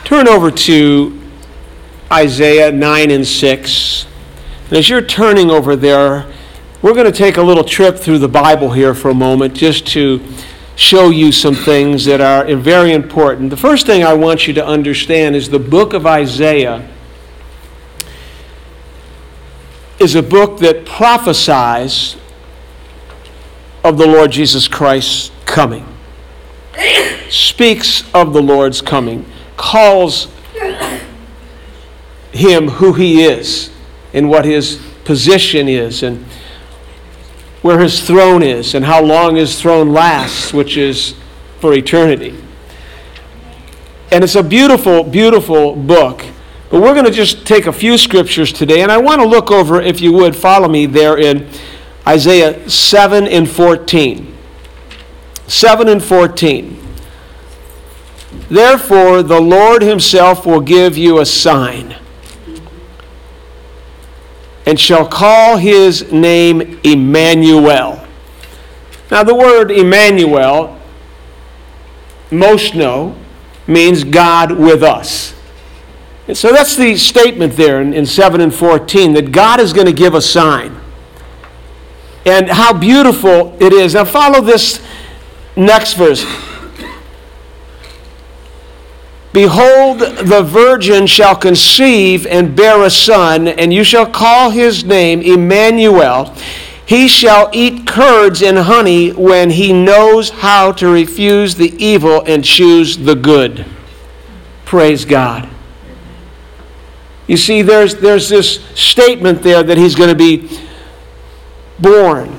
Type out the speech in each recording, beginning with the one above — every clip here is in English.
Turn over to Isaiah 9 and 6. And as you're turning over there, we're going to take a little trip through the Bible here for a moment just to show you some things that are very important. The first thing I want you to understand is the book of Isaiah is a book that prophesies of the Lord Jesus Christ's coming. Speaks of the Lord's coming. Calls him who he is and what his position is and where his throne is and how long his throne lasts, which is for eternity. And it's a beautiful, beautiful book. But we're going to just take a few scriptures today, and I want to look over, if you would, follow me there in Isaiah 7 and 14. 7 and 14. Therefore, the Lord himself will give you a sign, and shall call his name Emmanuel. Now, the word Emmanuel, most know, means God with us. And so that's the statement there in 7 and 14, that God is going to give a sign. And how beautiful it is. Now follow this next verse. Behold, the virgin shall conceive and bear a son, and you shall call his name Emmanuel. He shall eat curds and honey when he knows how to refuse the evil and choose the good. Praise God. You see, there's this statement there that he's going to be born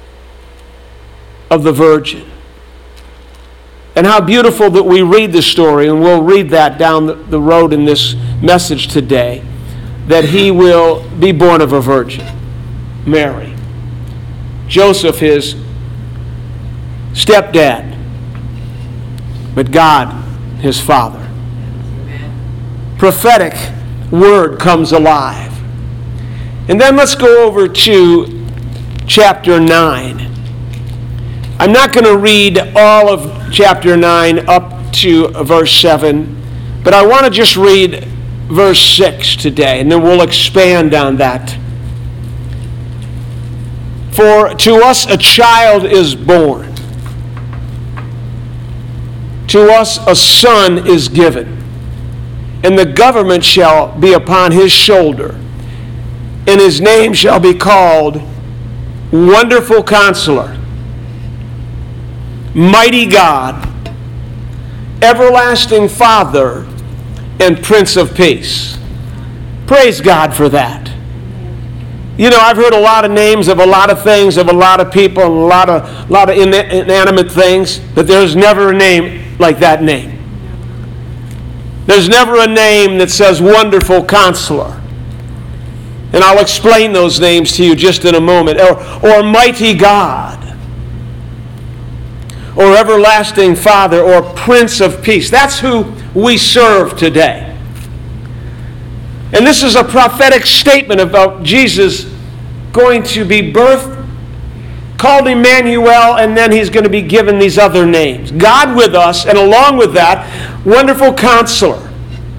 of the virgin. And how beautiful that we read the story, and we'll read that down the road in this message today, that he will be born of a virgin, Mary. Joseph, his stepdad, but God, his father. Prophetic word comes alive. And then let's go over to chapter 9. I'm not going to read all of chapter 9 up to verse 7, but I want to just read verse 6 today, and then we'll expand on that. For to us a child is born, to us a son is given, and the government shall be upon his shoulder, and his name shall be called Wonderful Counselor, Mighty God, Everlasting Father, and Prince of Peace. Praise God for that. You know, I've heard a lot of names of a lot of things, of a lot of people, and a lot of inanimate things, but there's never a name like that name. There's never a name that says Wonderful Counselor. And I'll explain those names to you just in a moment. Or Mighty God, or Everlasting Father, or Prince of Peace. That's who we serve today. And this is a prophetic statement about Jesus going to be birthed, called Emmanuel, and then he's going to be given these other names. God with us, and along with that, Wonderful Counselor,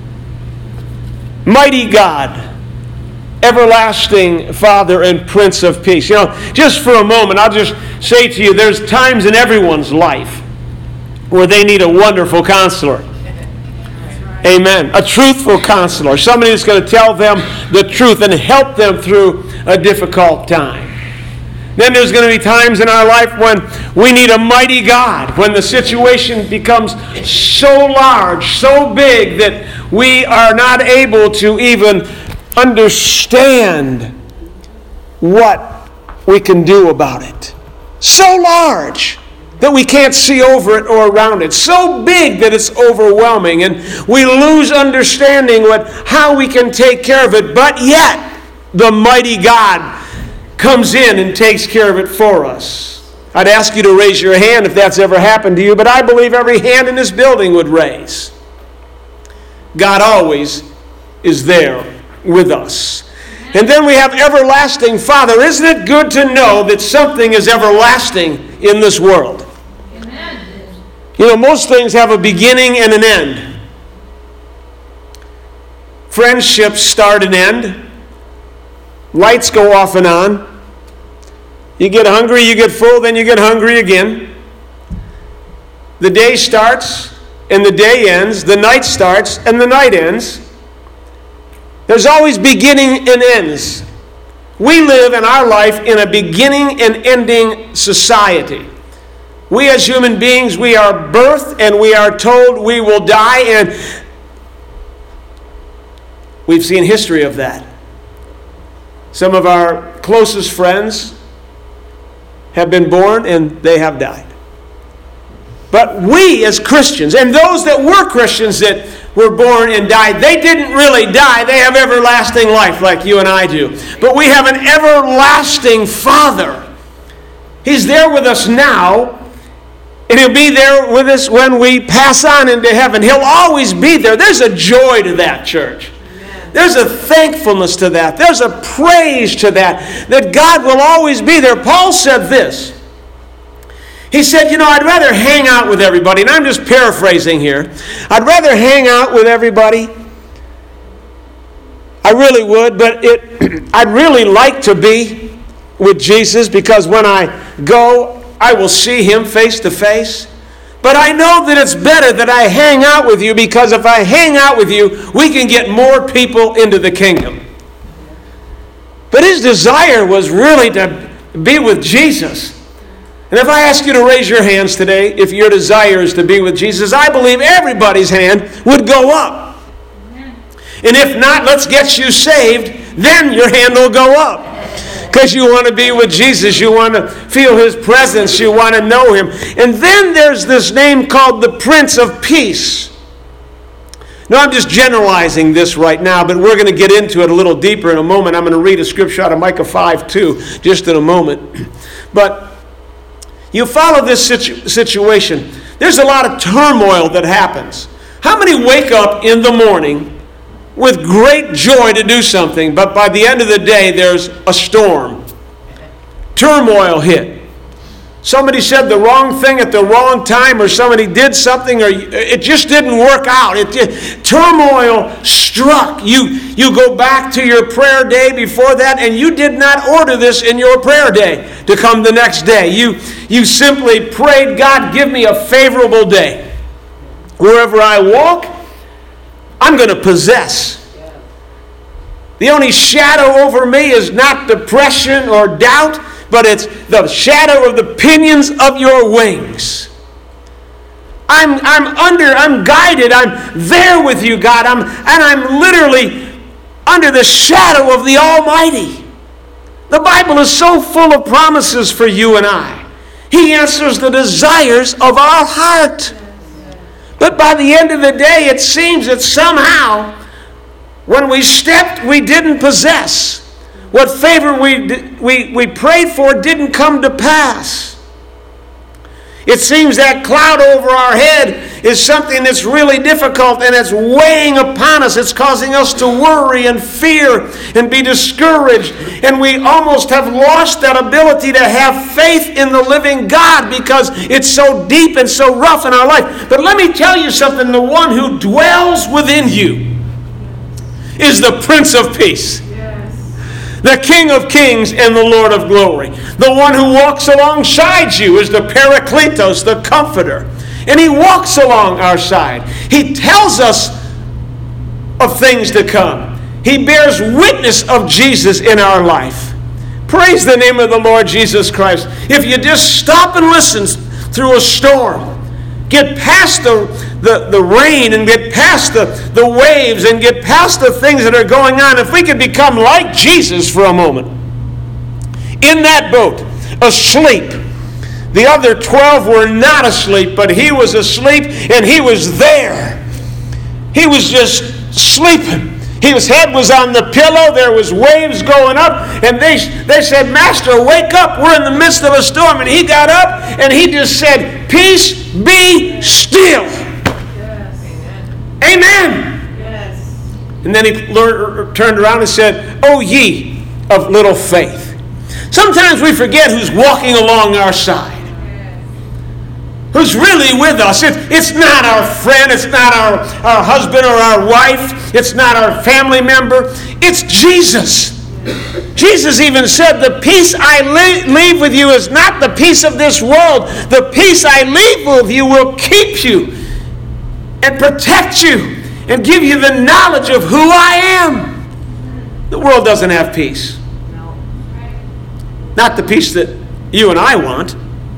Mighty God, Everlasting Father, and Prince of Peace. You know, just for a moment, I'll just say to you, there's times in everyone's life where they need a wonderful counselor. Amen. A truthful counselor. Somebody that's going to tell them the truth and help them through a difficult time. Then there's going to be times in our life when we need a mighty God, when the situation becomes so large, so big that we are not able to even understand what we can do about it. So large that we can't see over it or around it. So big that it's overwhelming, and we lose understanding how we can take care of it. But yet, the mighty God comes in and takes care of it for us. I'd ask you to raise your hand if that's ever happened to you, but I believe every hand in this building would raise. God always is there with us. And then we have Everlasting Father. Isn't it good to know that something is everlasting in this world? Amen. You know, most things have a beginning and an end. Friendships start and end. Lights go off and on. You get hungry, you get full, then you get hungry again. The day starts and the day ends. The night starts and the night ends. There's always beginning and ends. We live in our life in a beginning and ending society. We as human beings, we are birthed and we are told we will die, and we've seen history of that. Some of our closest friends have been born and they have died. But we as Christians, and those that were Christians that were born and died, they didn't really die. They have everlasting life like you and I do. But we have an everlasting Father. He's there with us now, and He'll be there with us when we pass on into heaven. He'll always be there. There's a joy to that, church. There's a thankfulness to that. There's a praise to that God will always be there. Paul said this. He said, I'd rather hang out with everybody, and I'm just paraphrasing here. I'd rather hang out with everybody. I really would, but I'd really like to be with Jesus, because when I go, I will see Him face to face. But I know that it's better that I hang out with you, because if I hang out with you, we can get more people into the kingdom. But his desire was really to be with Jesus. And if I ask you to raise your hands today, if your desire is to be with Jesus, I believe everybody's hand would go up. And if not, let's get you saved, then your hand will go up. Because you want to be with Jesus, you want to feel His presence, you want to know Him. And then there's this name called the Prince of Peace. Now, I'm just generalizing this right now, but we're going to get into it a little deeper in a moment. I'm going to read a scripture out of Micah 5:2 just in a moment. But you follow this situation. There's a lot of turmoil that happens. How many wake up in the morning with great joy to do something, but by the end of the day there's a storm? Turmoil hit. Somebody said the wrong thing at the wrong time, or somebody did something, or it just didn't work out. Turmoil struck. You go back to your prayer day before that, and you did not order this in your prayer day to come the next day. You simply prayed, God, give me a favorable day. Wherever I walk, I'm going to possess. The only shadow over me is not depression or doubt, but it's the shadow of the pinions of your wings. I'm guided. I'm there with you, God. I'm literally under the shadow of the Almighty. The Bible is so full of promises for you and I. He answers the desires of our heart. But by the end of the day, it seems that somehow, when we stepped, we didn't possess. What favor we prayed for didn't come to pass. It seems that cloud over our head is something that's really difficult, and it's weighing upon us. It's causing us to worry and fear and be discouraged. And we almost have lost that ability to have faith in the living God, because it's so deep and so rough in our life. But let me tell you something. The one who dwells within you is the Prince of Peace. The King of Kings and the Lord of Glory. The one who walks alongside you is the Parakletos, the Comforter. And He walks along our side. He tells us of things to come. He bears witness of Jesus in our life. Praise the name of the Lord Jesus Christ. If you just stop and listen through a storm, get past the rain and get past the waves and get past the things that are going on. If we could become like Jesus for a moment. In that boat, asleep. The other 12 were not asleep, but He was asleep, and He was there. He was just sleeping. His head was on the pillow. There was waves going up, and they said, Master, wake up. We're in the midst of a storm. And He got up, and He just said, peace, be still. Yes. Amen. Yes. And then He turned around and said, O ye of little faith. Sometimes we forget who's walking along our side. Yes. who's really with us. It's not our friend. It's not our husband or our wife. It's not our family member. It's Jesus. Jesus even said, the peace I leave with you is not the peace of this world. The peace I leave with you will keep you and protect you and give you the knowledge of who I am. The world doesn't have peace. Not the peace that you and I want.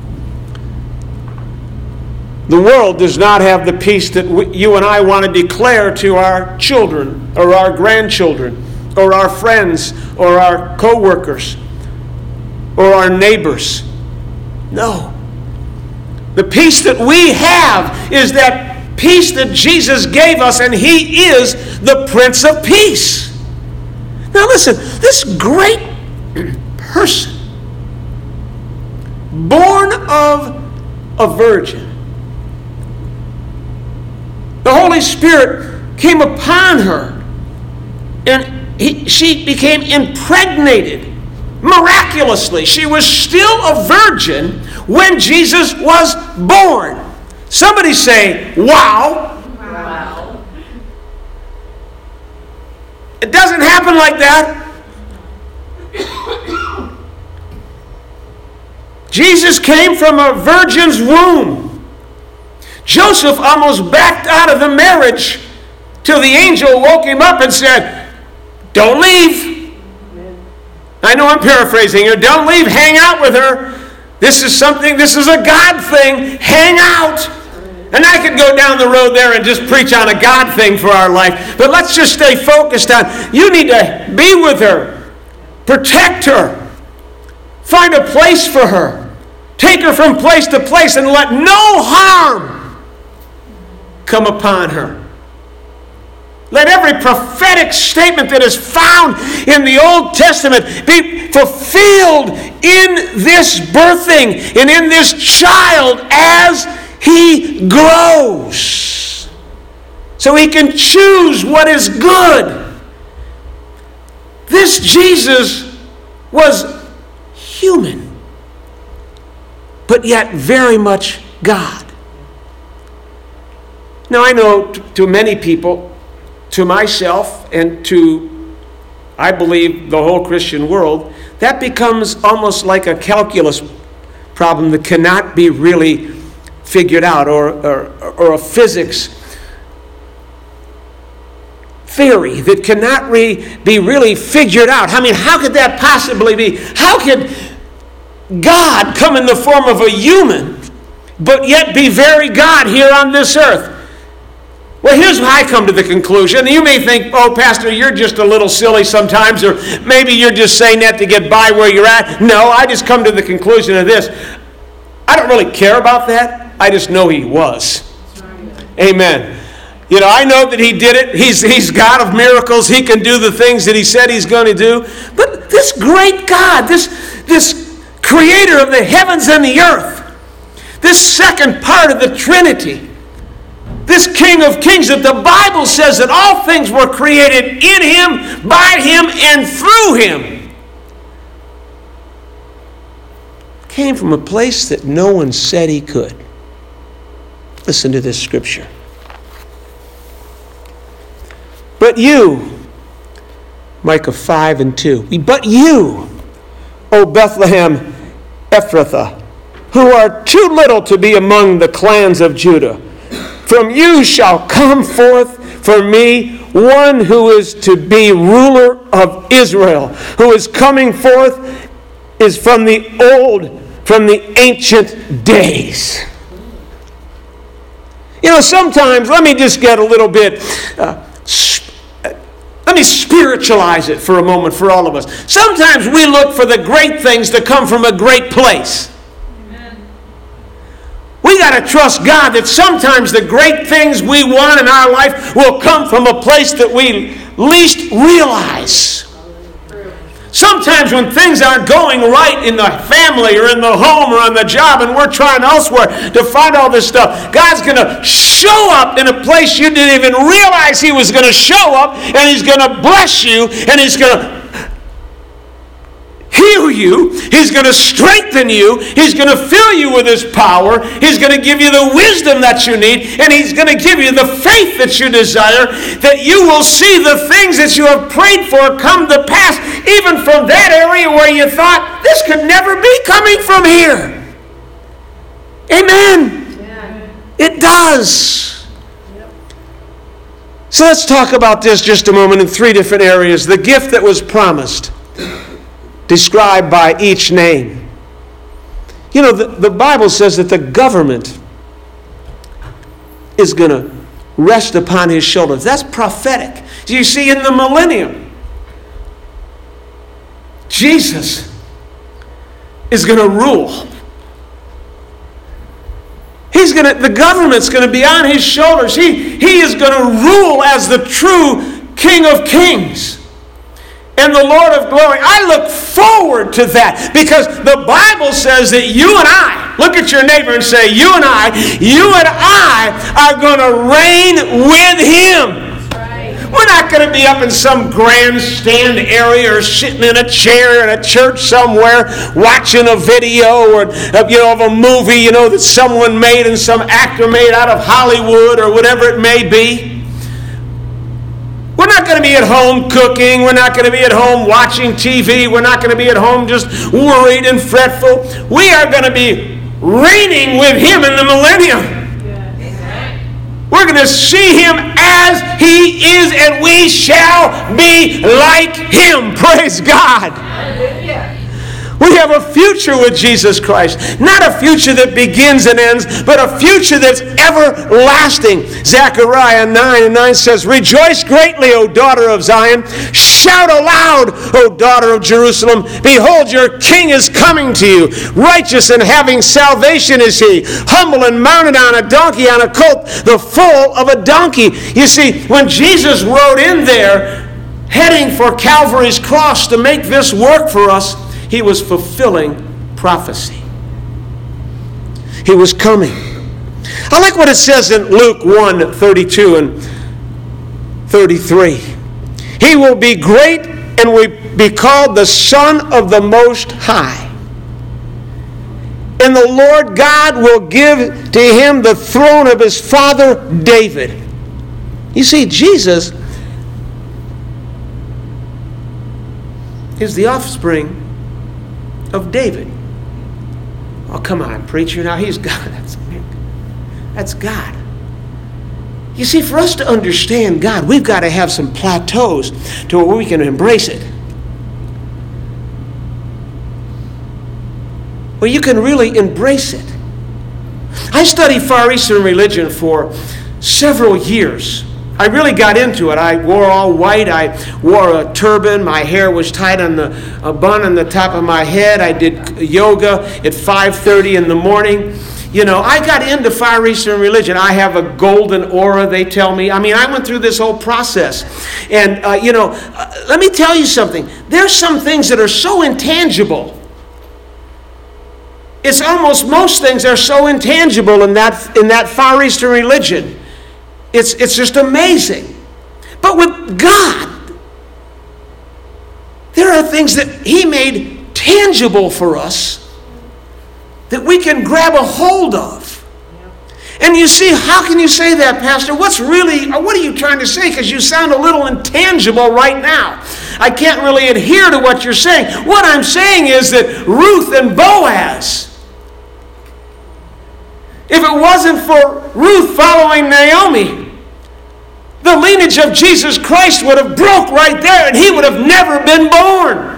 The world does not have the peace that you and I want to declare to our children or our grandchildren or our friends or our co-workers or our neighbors. No. The peace that we have is that peace that Jesus gave us, and He is the Prince of Peace. Now listen, this great person, born of a virgin, the Holy Spirit came upon her, and she became impregnated miraculously. She was still a virgin when Jesus was born. Somebody say, wow. Wow. It doesn't happen like that. Jesus came from a virgin's womb. Joseph almost backed out of the marriage till the angel woke him up and said, don't leave. I know I'm paraphrasing here. Don't leave. Hang out with her. This is a God thing. Hang out. And I could go down the road there and just preach on a God thing for our life. But let's just stay focused on, you need to be with her. Protect her. Find a place for her. Take her from place to place and let no harm come upon her. Let every prophetic statement that is found in the Old Testament be fulfilled in this birthing and in this child as he grows, so he can choose what is good. This Jesus was human, but yet very much God. Now I know to many people, to myself and to, I believe, the whole Christian world, that becomes almost like a calculus problem that cannot be really figured out, or a physics theory that cannot be really figured out. I mean, how could that possibly be? How could God come in the form of a human, but yet be very God here on this earth? Well, here's how I come to the conclusion. You may think, oh, Pastor, you're just a little silly sometimes, or maybe you're just saying that to get by where you're at. No, I just come to the conclusion of this. I don't really care about that. I just know He was. Amen. You know, I know that He did it. He's God of miracles. He can do the things that He said He's going to do. But this great God, this creator of the heavens and the earth, this second part of the Trinity, this King of Kings, that the Bible says that all things were created in Him, by Him, and through Him, came from a place that no one said He could. Listen to this scripture. But you, Micah 5:2, but you, O Bethlehem Ephrathah, who are too little to be among the clans of Judah, from you shall come forth for me one who is to be ruler of Israel, who is coming forth is from the ancient days. You know, sometimes, let me just get a little bit, let me spiritualize it for a moment for all of us. Sometimes we look for the great things to come from a great place. We got to trust God that sometimes the great things we want in our life will come from a place that we least realize. Sometimes when things aren't going right in the family or in the home or on the job and we're trying elsewhere to find all this stuff, God's going to show up in a place you didn't even realize He was going to show up, and He's going to bless you, and He's going to heal you. He's going to strengthen you. He's going to fill you with His power. He's going to give you the wisdom that you need. And He's going to give you the faith that you desire, that you will see the things that you have prayed for come to pass, even from that area where you thought, this could never be coming from here. Amen. Yeah. It does. Yep. So let's talk about this just a moment in three different areas. The gift that was promised, described by each name. You know, the Bible says that the government is going to rest upon His shoulders. That's prophetic. You see, in the millennium, Jesus is going to rule. The government's going to be on His shoulders. He is going to rule as the true King of Kings and the Lord of glory. I look forward to that, because the Bible says that you and I, look at your neighbor and say, you and I are going to reign with Him. We're not going to be up in some grandstand area or sitting in a chair in a church somewhere watching a video or of a movie that someone made and some actor made out of Hollywood or whatever it may be. We're not going to be at home cooking. We're not going to be at home watching TV. We're not going to be at home just worried and fretful. We are going to be reigning with Him in the millennium. We're going to see Him as He is, and we shall be like Him. Praise God. Hallelujah. We have a future with Jesus Christ. Not a future that begins and ends, but a future that's everlasting. Zechariah 9:9 says, "Rejoice greatly, O daughter of Zion. Shout aloud, O daughter of Jerusalem. Behold, your king is coming to you. Righteous and having salvation is He. Humble and mounted on a donkey, on a colt, the foal of a donkey." You see, when Jesus rode in there, heading for Calvary's cross to make this work for us, He was fulfilling prophecy. He was coming. I like what it says in Luke 1:32 and 33. He will be great and will be called the Son of the Most High. And the Lord God will give to Him the throne of His father David. You see, Jesus is the offspring of David. Oh, come on, preacher. Now He's God. That's God. You see, for us to understand God, we've got to have some plateaus to where we can embrace it. Where you can really embrace it. I studied Far Eastern religion for several years. I really got into it. I wore all white. I wore a turban. My hair was tied on a bun on the top of my head. I did yoga at 5:30 in the morning. I got into Far Eastern religion. I have a golden aura, they tell me. I went through this whole process. And, let me tell you something. There's some things that are so intangible. It's almost most things are so intangible in that Far Eastern religion. It's just amazing. But with God, there are things that He made tangible for us that we can grab a hold of. And you see, how can you say that, Pastor? What are you trying to say? Because you sound a little intangible right now. I can't really adhere to what you're saying. What I'm saying is that Ruth and Boaz, if it wasn't for Ruth following Naomi, the lineage of Jesus Christ would have broke right there and He would have never been born.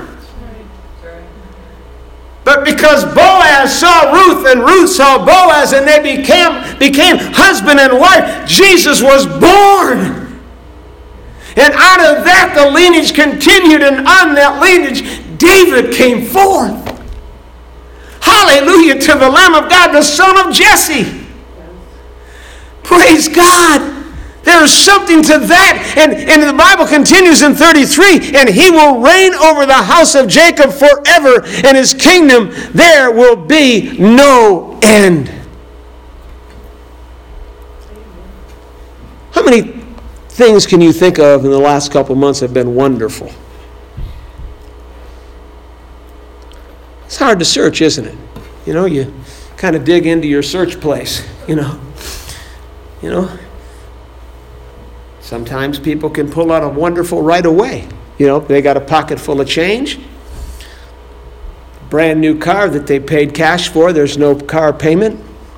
But because Boaz saw Ruth and Ruth saw Boaz and they became husband and wife, Jesus was born. And out of that the lineage continued, and on that lineage David came forth. Hallelujah to the Lamb of God, the son of Jesse. Praise God. There is something to that. And the Bible continues in 33, and He will reign over the house of Jacob forever, and His kingdom there will be no end. How many things can you think of in the last couple months have been wonderful? It's hard to search, isn't it? You know, you kind of dig into your search place, you know. Sometimes people can pull out a wonderful right away. You know, they got a pocket full of change. Brand new car that they paid cash for. There's no car payment.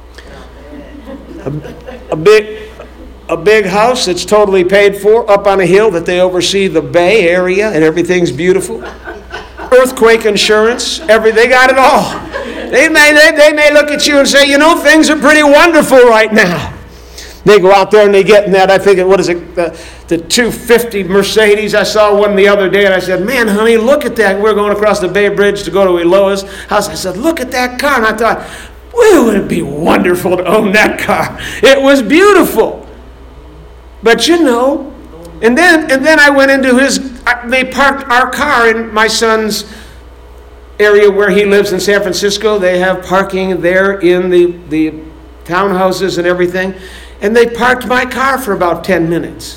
A big house that's totally paid for up on a hill that they oversee the Bay Area and everything's beautiful. Earthquake insurance, they got it all. They may look at you and say, you know, things are pretty wonderful right now. They go out there and they get in that, I think, what is it, the 250 Mercedes. I saw one the other day and I said, man, honey, look at that. We're going across the Bay Bridge to go to Eloa's house. I said, look at that car. And I thought, wouldn't it be wonderful to own that car? It was beautiful. But you know, and then I went into they parked our car in my son's area where he lives in San Francisco. They have parking there in the townhouses and everything. And they parked my car for about 10 minutes.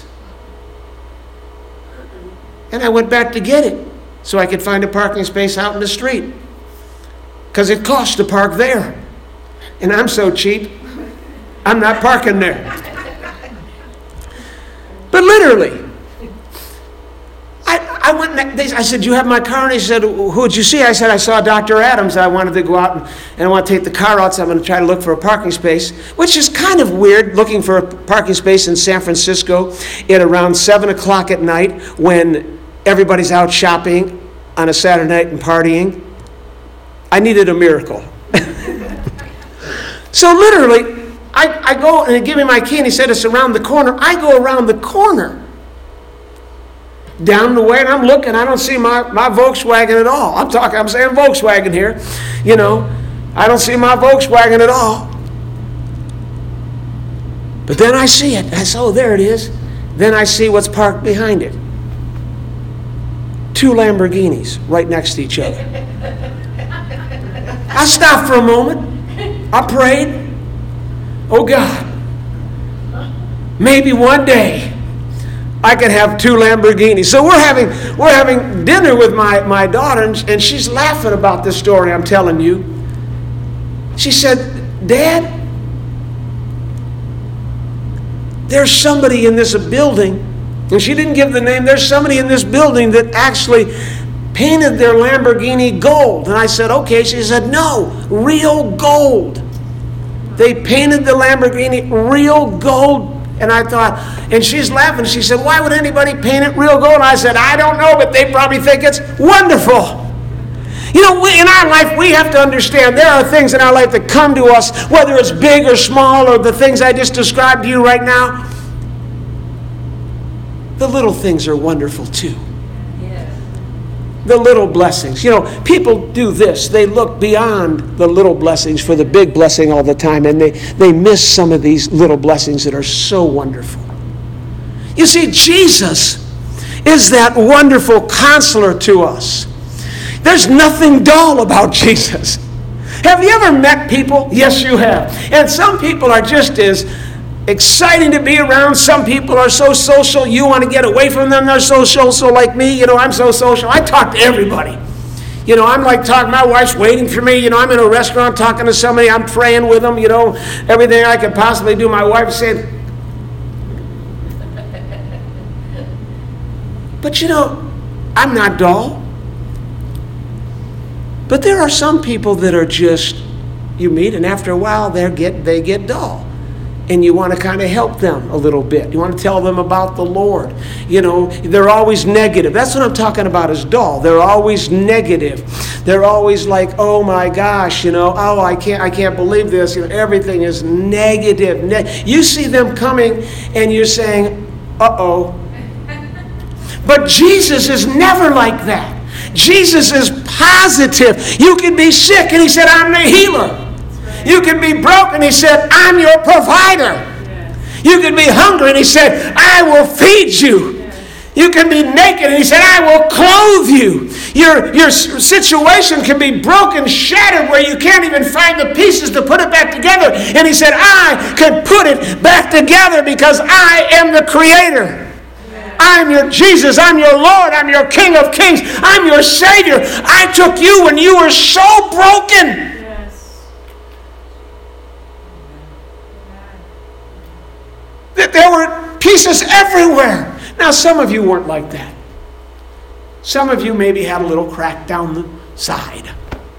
And I went back to get it so I could find a parking space out in the street. Because it costs to park there. And I'm so cheap, I'm not parking there. But literally, I went and I said, you have my car? And he said, who'd you see? I said, I saw Dr. Adams. I wanted to go out and I want to take the car out, so I'm going to try to look for a parking space, which is kind of weird, looking for a parking space in San Francisco at around 7 o'clock at night when everybody's out shopping on a Saturday night and partying. I needed a miracle. So literally, I go and they give me my key and he said, it's around the corner. I go around the corner. Down the way, and I'm looking, I don't see my Volkswagen at all. I'm saying Volkswagen here. You know, I don't see my Volkswagen at all. But then I see it. I say, oh, there it is. Then I see what's parked behind it. 2 Lamborghinis right next to each other. I stopped for a moment. I prayed. Oh, God, maybe one day I could have 2 Lamborghinis. So we're having dinner with my daughter, and she's laughing about this story I'm telling you. She said, Dad, there's somebody in this building, and she didn't give the name, there's somebody in this building that actually painted their Lamborghini gold. And I said, okay. She said, no, real gold. They painted the Lamborghini real gold. And I thought, and she's laughing. She said, why would anybody paint it real gold? And I said, I don't know, but they probably think it's wonderful. You know, in our life, we have to understand there are things in our life that come to us, whether it's big or small, or the things I just described to you right now. The little things are wonderful too. The little blessings. You know, people do this. They look beyond the little blessings for the big blessing all the time, and they miss some of these little blessings that are so wonderful. You see, Jesus is that wonderful counselor to us. There's nothing dull about Jesus. Have you ever met people? Yes, you have. And some people are just as exciting to be around. Some people are so social, you want to get away from them. They're so social like me. You know, I'm so social. I talk to everybody. You know, I'm like talking, my wife's waiting for me. You know, I'm in a restaurant talking to somebody. I'm praying with them, you know, everything I could possibly do. My wife said, but you know, I'm not dull. But there are some people that are just, you meet, and after a while they get dull. And you want to kind of help them a little bit. You want to tell them about the Lord. You know, they're always negative. That's what I'm talking about is dull. They're always negative. They're always like, oh my gosh, you know, oh, I can't believe this. You know, everything is negative. You see them coming and you're saying, uh-oh. But Jesus is never like that. Jesus is positive. You can be sick and he said, I'm the healer. You can be broke, and he said, I'm your provider. You can be hungry, and he said, I will feed you. You can be naked, and he said, I will clothe you. Your situation can be broken, shattered, where you can't even find the pieces to put it back together. And he said, I can put it back together because I am the creator. I'm your Jesus. I'm your Lord. I'm your King of Kings. I'm your Savior. I took you when you were so broken. That there were pieces everywhere. Now, some of you weren't like that. Some of you maybe had a little crack down the side.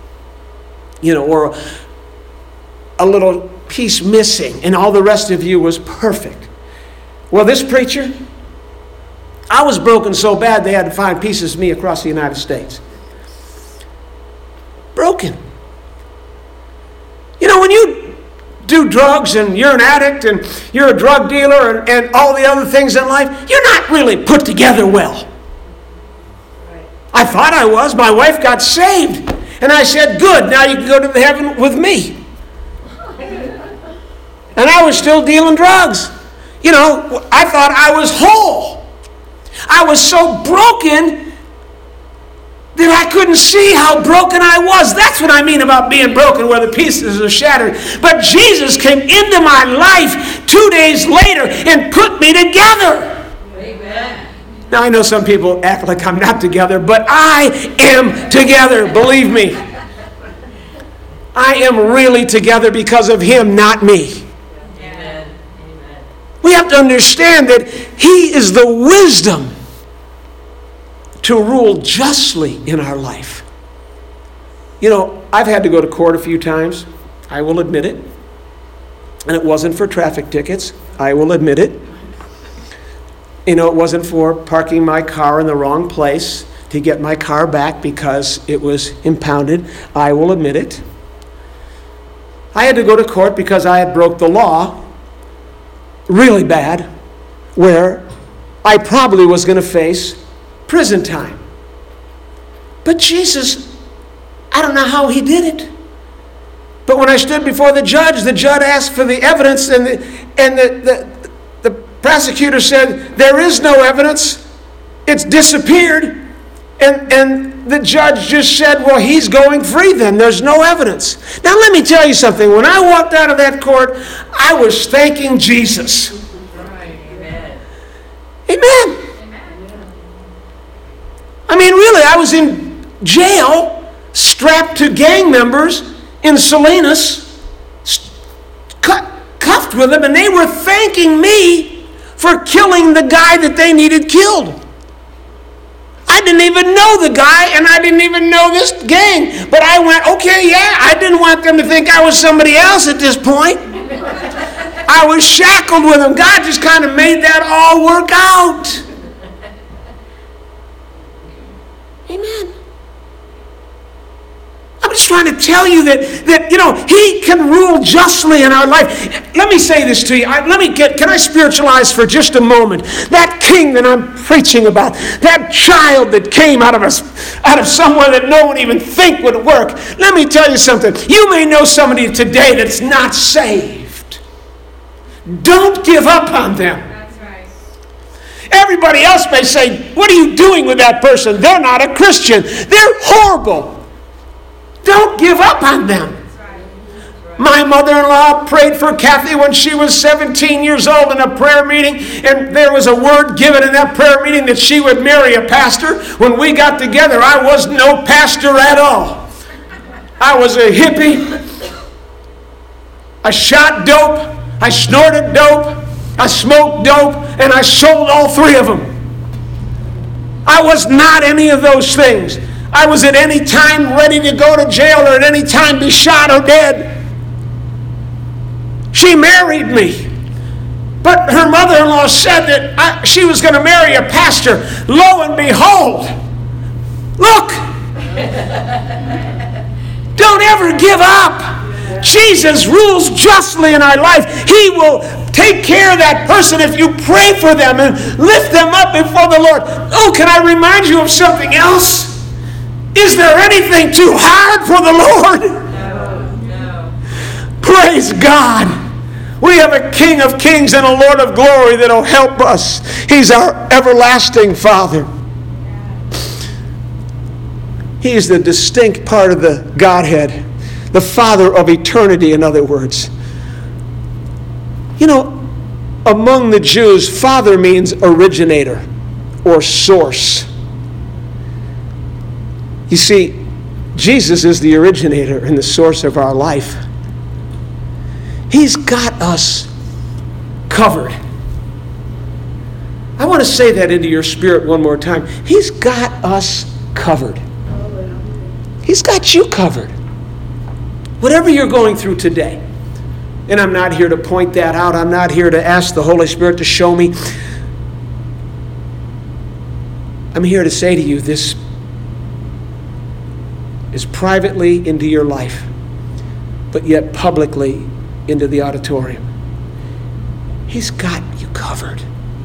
Or a little piece missing, and all the rest of you was perfect. Well, this preacher, I was broken so bad they had to find pieces of me across the United States. Broken. When you do drugs and you're an addict and you're a drug dealer and all the other things in life, you're not really put together well. I thought I was. My wife got saved. And I said, good, now you can go to heaven with me. And I was still dealing drugs. I thought I was whole. I was so broken that I couldn't see how broken I was. That's what I mean about being broken, where the pieces are shattered. But Jesus came into my life 2 days later and put me together. Amen. Now, I know some people act like I'm not together, but I am together, believe me. I am really together because of Him, not me. Amen. We have to understand that He is the wisdom to rule justly in our life. I've had to go to court a few times. I will admit it. And it wasn't for traffic tickets. I will admit it. It wasn't for parking my car in the wrong place to get my car back because it was impounded. I will admit it. I had to go to court because I had broke the law really bad, where I probably was going to face prison time. But Jesus, I don't know how He did it. But when I stood before the judge asked for the evidence, and the prosecutor said, there is no evidence. It's disappeared. And the judge just said, well, he's going free then. There's no evidence. Now, let me tell you something. When I walked out of that court, I was thanking Jesus. Amen. Amen. Really, I was in jail, strapped to gang members in Salinas, cuffed with them, and they were thanking me for killing the guy that they needed killed. I didn't even know the guy, and I didn't even know this gang. But I went, okay, yeah, I didn't want them to think I was somebody else at this point. I was shackled with them. God just kind of made that all work out. Amen. I'm just trying to tell you that He can rule justly in our life. Let me say this to you. Can I spiritualize for just a moment? That king that I'm preaching about, that child that came out of somewhere that no one even think would work. Let me tell you something. You may know somebody today that's not saved. Don't give up on them. Everybody else may say, what are you doing with that person? They're not a Christian. They're horrible. Don't give up on them. My mother-in-law prayed for Kathy when she was 17 years old in a prayer meeting, and there was a word given in that prayer meeting that she would marry a pastor. When we got together, I was no pastor at all. I was a hippie. I shot dope. I snorted dope. I smoked dope, and I sold all three of them. I was not any of those things. I was at any time ready to go to jail or at any time be shot or dead. She married me. But her mother-in-law said that she was going to marry a pastor. Lo and behold, look, don't ever give up. Jesus rules justly in our life. He will take care of that person if you pray for them and lift them up before the Lord. Oh, can I remind you of something else? Is there anything too hard for the Lord? No. Praise God. We have a King of Kings and a Lord of Glory that will help us. He's our everlasting Father. He is the distinct part of the Godhead. The Father of eternity, in other words. Among the Jews, Father means originator. or source. You see, Jesus is the originator and the source of our life. He's got us covered. I want to say that into your spirit one more time. He's got us covered. He's got you covered. Whatever you're going through today, and I'm not here to point that out. I'm not here to ask the Holy Spirit to show me. I'm here to say to you, this is privately into your life, but yet publicly into the auditorium. He's got you covered.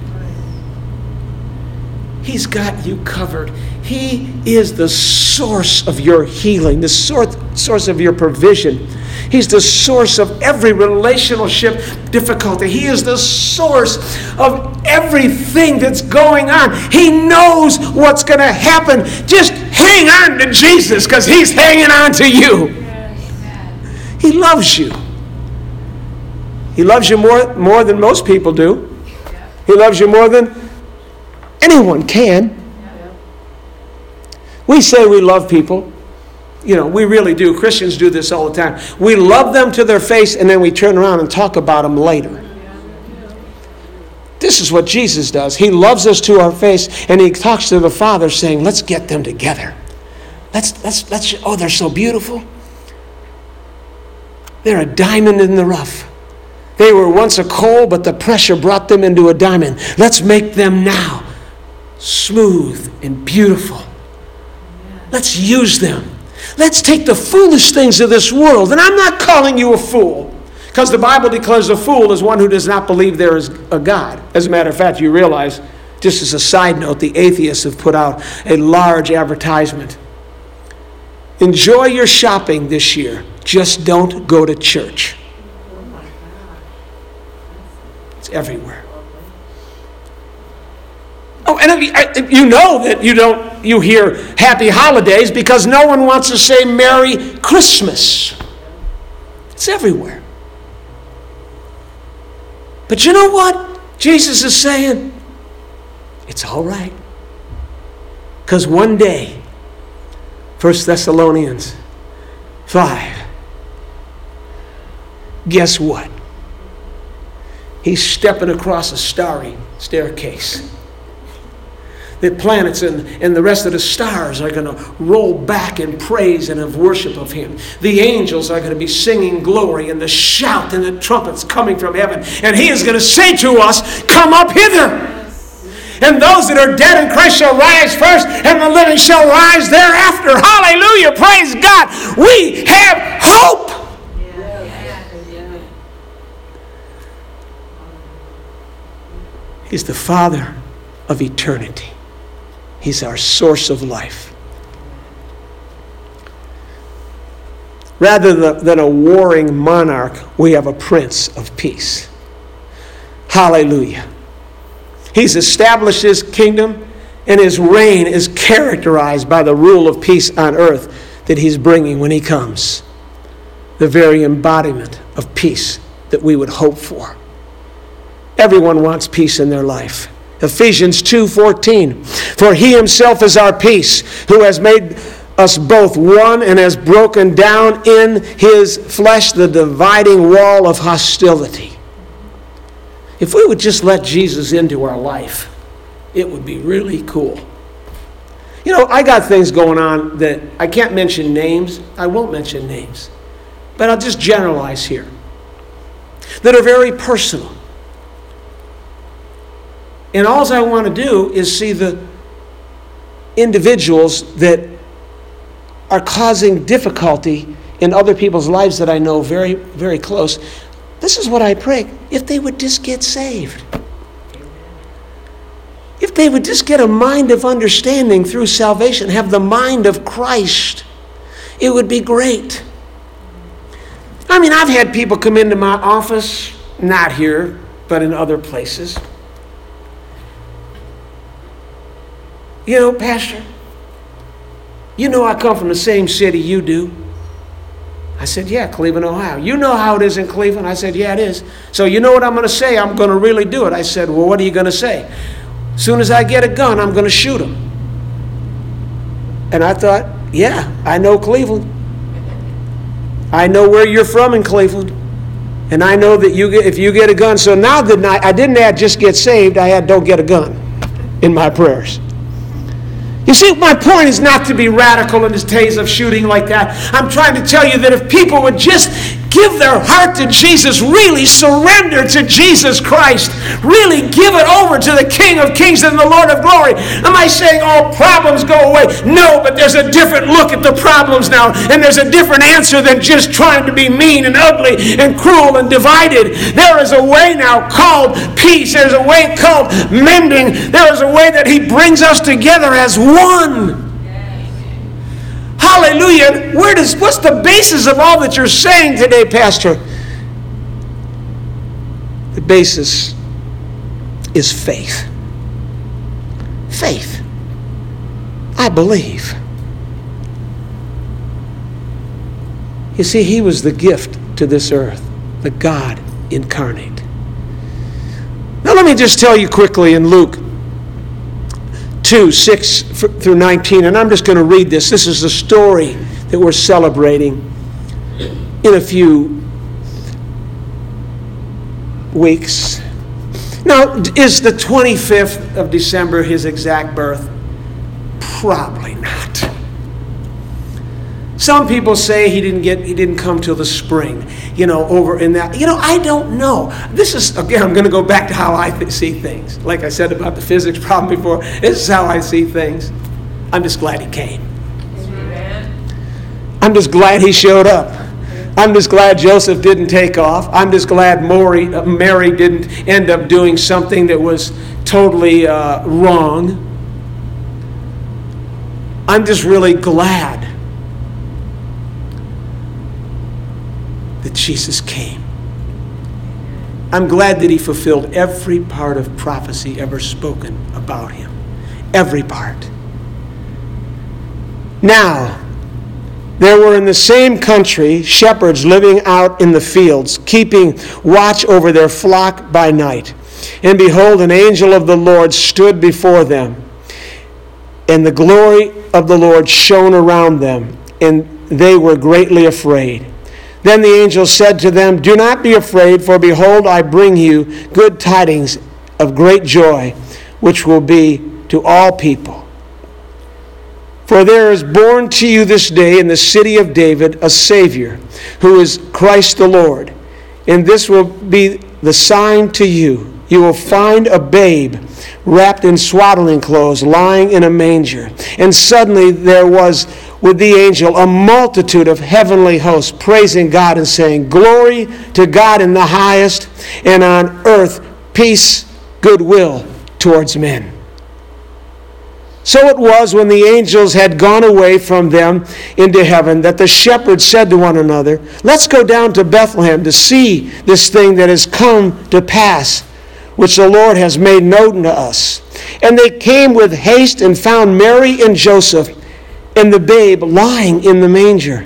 He's got you covered. He is the source of your healing, the source of your provision. He's the source of every relationship difficulty. He is the source of everything that's going on. He knows what's going to happen. Just hang on to Jesus because He's hanging on to you. He loves you. He loves you more than most people do. He loves you more than anyone can. We say we love people. You know, we really do. Christians do this all the time. We love them to their face and then we turn around and talk about them later. This is what Jesus does. He loves us to our face and He talks to the Father saying, let's get them together. Let's oh, they're so beautiful. They're a diamond in the rough. They were once a coal, but the pressure brought them into a diamond. Let's make them now smooth and beautiful. Let's use them. Let's take the foolish things of this world. And I'm not calling you a fool, because the Bible declares a fool is one who does not believe there is a God. As a matter of fact, you realize, just as a side note, the atheists have put out a large advertisement. Enjoy your shopping this year. Just don't go to church. It's everywhere. Oh, and you know that you hear happy holidays because no one wants to say Merry Christmas. It's everywhere. But you know what? Jesus is saying, it's all right. Because one day, 1 Thessalonians 5, guess what? He's stepping across a starry staircase. The planets and the rest of the stars are going to roll back in praise and of worship of Him. The angels are going to be singing glory and the shout and the trumpets coming from heaven. And He is going to say to us, come up hither. And those that are dead in Christ shall rise first, and the living shall rise thereafter. Hallelujah. Praise God. We have hope. He's the Father of eternity. He's our source of life. Rather than a warring monarch, we have a Prince of Peace. Hallelujah. He's established His kingdom, and His reign is characterized by the rule of peace on earth that He's bringing when He comes. The very embodiment of peace that we would hope for. Everyone wants peace in their life. Ephesians 2:14. For He Himself is our peace, who has made us both one and has broken down in His flesh the dividing wall of hostility. If we would just let Jesus into our life, it would be really cool. You know, I got things going on that I can't mention names. I won't mention names. But I'll just generalize here. That are very personal. And all I want to do is see the individuals that are causing difficulty in other people's lives that I know very, very close. This is what I pray. If they would just get saved. If they would just get a mind of understanding through salvation, have the mind of Christ, it would be great. I mean, I've had people come into my office, not here, but in other places. You know, Pastor, you know I come from the same city you do. I said, yeah, Cleveland, Ohio. You know how it is in Cleveland? I said, yeah, it is. So you know what I'm going to say? I'm going to really do it. I said, well, what are you going to say? As soon as I get a gun, I'm going to shoot him. And I thought, yeah, I know Cleveland. I know where you're from in Cleveland. And I know that if you get a gun. So now I didn't add just get saved. I had don't get a gun in my prayers. You see, my point is not to be radical in the days of shooting like that. I'm trying to tell you that if people would just give their heart to Jesus, really surrender to Jesus Christ, really give it over to the King of Kings and the Lord of Glory. Am I saying all problems go away? No, but there's a different look at the problems now, and there's a different answer than just trying to be mean and ugly and cruel and divided. There is a way now called peace. There's a way called mending. There is a way that He brings us together as one. Hallelujah. What's the basis of all that you're saying today, Pastor? The basis is faith. Faith. I believe. You see, He was the gift to this earth, the God incarnate. Now let me just tell you quickly in Luke 2:6-19, and I'm just going to read this. This is the story that we're celebrating in a few weeks. Now, is the 25th of December His exact birth? Probably not. Some people say he didn't come till the spring, over in that. I don't know. This is, again, I'm going to go back to how I see things. Like I said about the physics problem before, this is how I see things. I'm just glad He came. I'm just glad He showed up. I'm just glad Joseph didn't take off. I'm just glad Mary didn't end up doing something that was totally wrong. I'm just really glad that Jesus came. I'm glad that He fulfilled every part of prophecy ever spoken about Him. Every part. Now, there were in the same country shepherds living out in the fields, keeping watch over their flock by night. And behold, an angel of the Lord stood before them, and the glory of the Lord shone around them, and they were greatly afraid. Then the angel said to them, "Do not be afraid, for behold, I bring you good tidings of great joy, which will be to all people. For there is born to you this day in the city of David a Savior, who is Christ the Lord. And this will be the sign to you. You will find a babe wrapped in swaddling clothes, lying in a manger." And suddenly there was with the angel a multitude of heavenly hosts, praising God and saying, "Glory to God in the highest, and on earth peace, goodwill towards men." So it was when the angels had gone away from them into heaven that the shepherds said to one another, "Let's go down to Bethlehem to see this thing that has come to pass, which the Lord has made known to us." And they came with haste and found Mary and Joseph and the babe lying in the manger.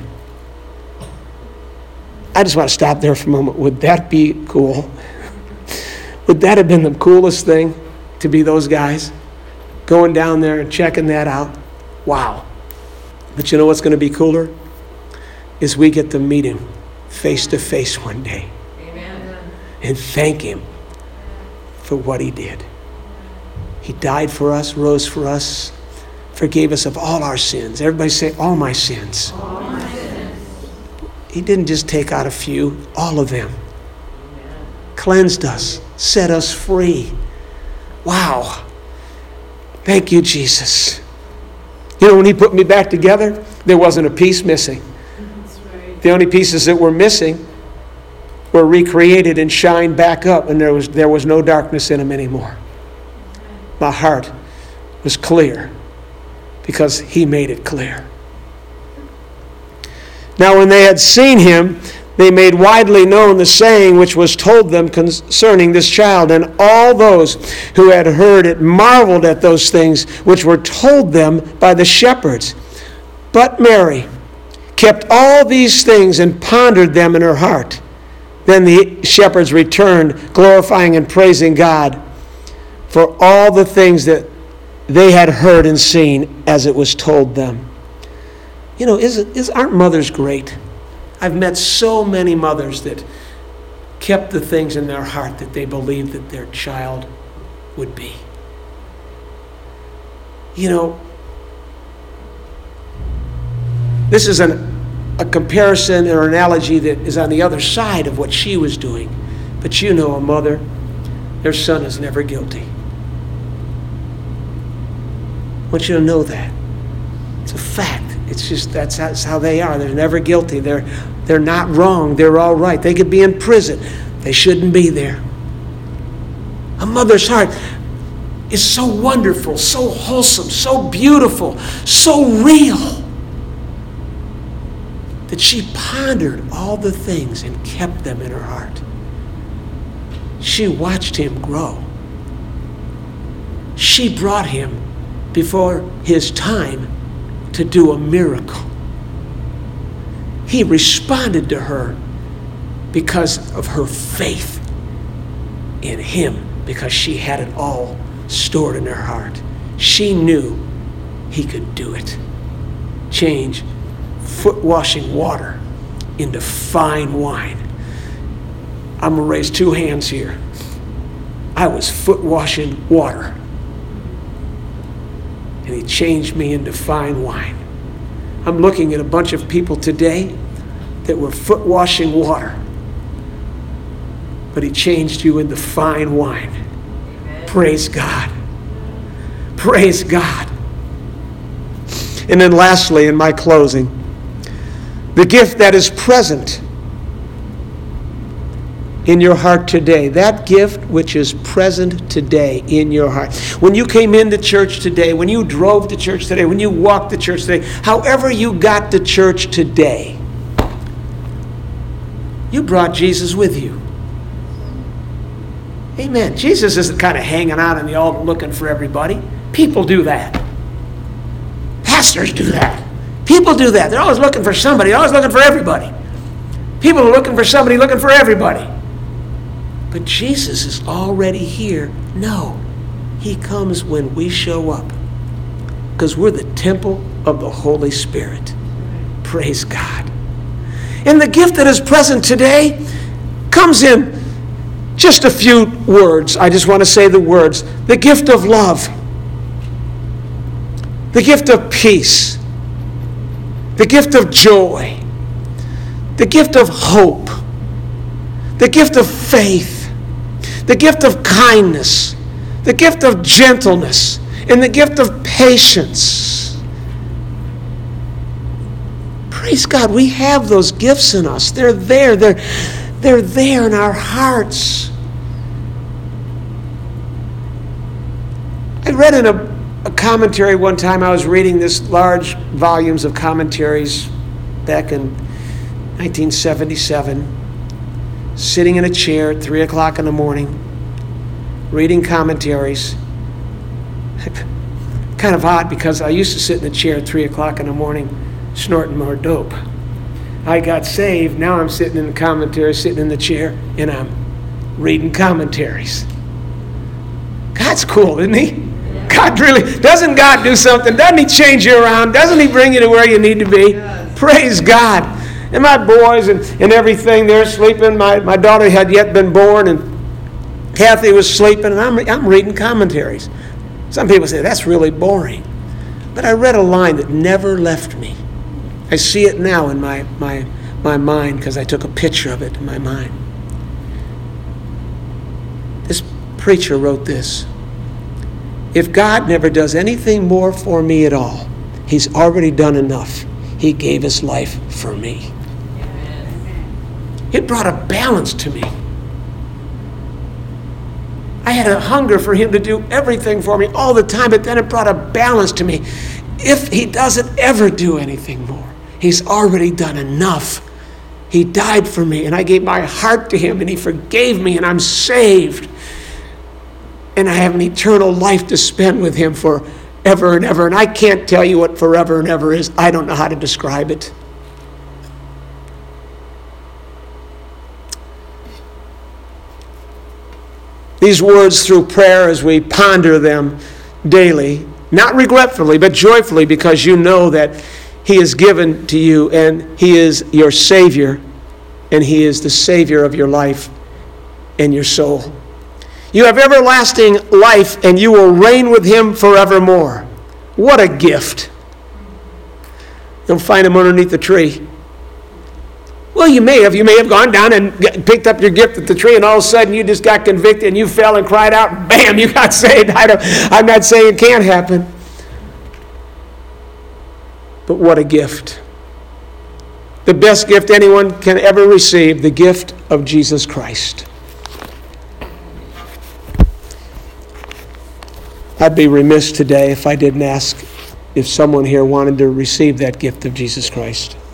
I just want to stop there for a moment. Would that be cool? Would that have been the coolest thing to be those guys? Going down there and checking that out. Wow. But you know what's going to be cooler? Is we get to meet Him face to face one day. Amen. And thank Him for what He did. He died for us, rose for us, forgave us of all our sins. Everybody say, all my sins. All my sins. He didn't just take out a few, all of them. Amen. Cleansed us, set us free. Wow. Thank you, Jesus. You know, when He put me back together, there wasn't a piece missing. That's right. The only pieces that were missing were recreated and shined back up, and there was no darkness in them anymore. My heart was clear because He made it clear. Now when they had seen Him, they made widely known the saying which was told them concerning this child. And all those who had heard it marveled at those things which were told them by the shepherds. But Mary kept all these things and pondered them in her heart. Then the shepherds returned, glorifying and praising God for all the things that they had heard and seen as it was told them. You know, aren't mothers great? I've met so many mothers that kept the things in their heart that they believed that their child would be. You know, this is a comparison or analogy that is on the other side of what she was doing. But you know, a mother, their son is never guilty. I want you to know that. It's a fact. It's just that's how they are. They're never guilty. They're not wrong. They're all right. They could be in prison. They shouldn't be there. A mother's heart is so wonderful, so wholesome, so beautiful, so real, that she pondered all the things and kept them in her heart. She watched him grow. She brought him before his time to do a miracle. He responded to her because of her faith in him, because she had it all stored in her heart. She knew he could do it. Change foot washing water into fine wine. I'm going to raise two hands here. I was foot washing water, and he changed me into fine wine. I'm looking at a bunch of people today that were foot washing water, but he changed you into fine wine. Amen. Praise God. Praise God. And then lastly, in my closing, the gift that is present in your heart today, that gift which is present today in your heart. When you came into church today, when you drove to church today, when you walked to church today, however you got to church today, you brought Jesus with you. Amen. Jesus isn't kind of hanging out in the altar looking for everybody. People do that. Pastors do that. People do that. They're always looking for somebody, always looking for everybody. People are looking for somebody, looking for everybody. But Jesus is already here. No, he comes when we show up, because we're the temple of the Holy Spirit. Praise God. And the gift that is present today comes in just a few words. I just want to say the words. The gift of love. The gift of peace. The gift of joy. The gift of hope. The gift of faith. The gift of kindness. The gift of gentleness. And the gift of patience. Praise God, we have those gifts in us. They're there. They're there in our hearts. I read in a commentary one time. I was reading this large volumes of commentaries back in 1977, sitting in a chair at 3 o'clock in the morning, reading commentaries. Kind of odd, because I used to sit in a chair at 3 o'clock in the morning snorting more dope. I got saved. Now I'm sitting in the commentary, sitting in the chair, and I'm reading commentaries. God's cool, isn't he? God really, doesn't God do something? Doesn't he change you around? Doesn't he bring you to where you need to be? Yes. Praise God. And my boys and everything, they're sleeping. My daughter had yet been born, and Kathy was sleeping, and I'm reading commentaries. Some people say, that's really boring. But I read a line that never left me. I see it now in my mind, because I took a picture of it in my mind. This preacher wrote this: if God never does anything more for me at all, he's already done enough. He gave his life for me. Amen. It brought a balance to me. I had a hunger for him to do everything for me all the time, but then it brought a balance to me. If he doesn't ever do anything more, he's already done enough. He died for me, and I gave my heart to him, and he forgave me, and I'm saved. And I have an eternal life to spend with him forever and ever. And I can't tell you what forever and ever is. I don't know how to describe it. these words through prayer as we ponder them daily, not regretfully, but joyfully, because you know that He is given to you and He is your Savior, and He is the Savior of your life and your soul. You have everlasting life, and you will reign with Him forevermore. What a gift. You'll find Him underneath the tree. Well, you may have gone down and picked up your gift at the tree, and all of a sudden you just got convicted and you fell and cried out, and bam, you got saved. I'm not saying it can't happen. But what a gift. The best gift anyone can ever receive, the gift of Jesus Christ. I'd be remiss today if I didn't ask if someone here wanted to receive that gift of Jesus Christ.